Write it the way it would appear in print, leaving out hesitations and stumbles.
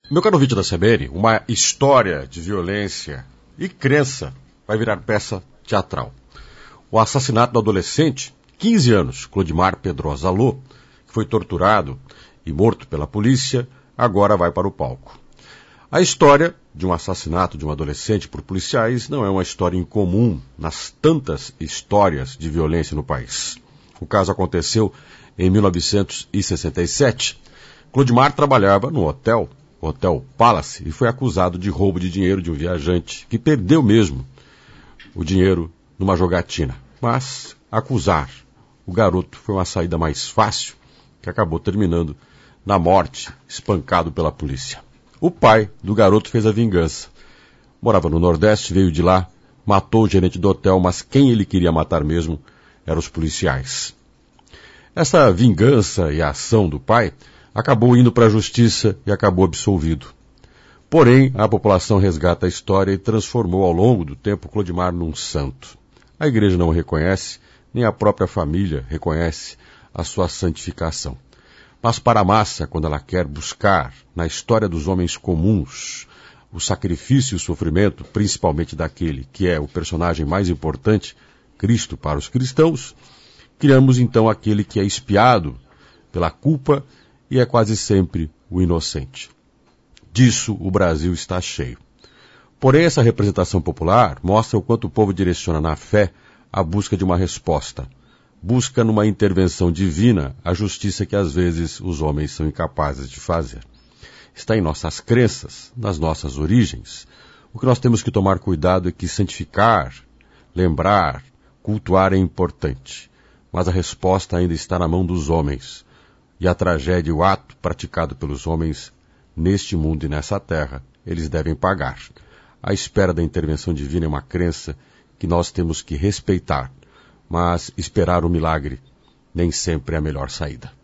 Meu caro ouvinte da CBN, uma história de violência e crença vai virar peça teatral. O assassinato do adolescente, 15 anos, Clodimar Pedrosa Lô, que foi torturado e morto pela polícia, agora vai para o palco. A história de um assassinato de um adolescente por policiais não é uma história incomum nas tantas histórias de violência no país. O caso aconteceu em 1967. Clodimar trabalhava no Hotel Palace, e foi acusado de roubo de dinheiro de um viajante, que perdeu mesmo o dinheiro numa jogatina. Mas acusar o garoto foi uma saída mais fácil, que acabou terminando na morte, espancado pela polícia. O pai do garoto fez a vingança. Morava no Nordeste, veio de lá, matou o gerente do hotel, mas quem ele queria matar mesmo eram os policiais. Essa vingança e a ação do pai acabou indo para a justiça e acabou absolvido. Porém, a população resgata a história e transformou ao longo do tempo Clodimar num santo. A igreja não o reconhece, nem a própria família reconhece a sua santificação. Mas para a massa, quando ela quer buscar na história dos homens comuns o sacrifício e o sofrimento, principalmente daquele que é o personagem mais importante, Cristo para os cristãos, criamos então aquele que é espiado pela culpa e é quase sempre o inocente. Disso o Brasil está cheio. Porém, essa representação popular mostra o quanto o povo direciona na fé a busca de uma resposta. Busca numa intervenção divina a justiça que às vezes os homens são incapazes de fazer. Está em nossas crenças, nas nossas origens. O que nós temos que tomar cuidado é que santificar, lembrar, cultuar é importante. Mas a resposta ainda está na mão dos homens. E a tragédia e o ato praticado pelos homens neste mundo e nessa terra, eles devem pagar. A espera da intervenção divina é uma crença que nós temos que respeitar, mas esperar o milagre nem sempre é a melhor saída.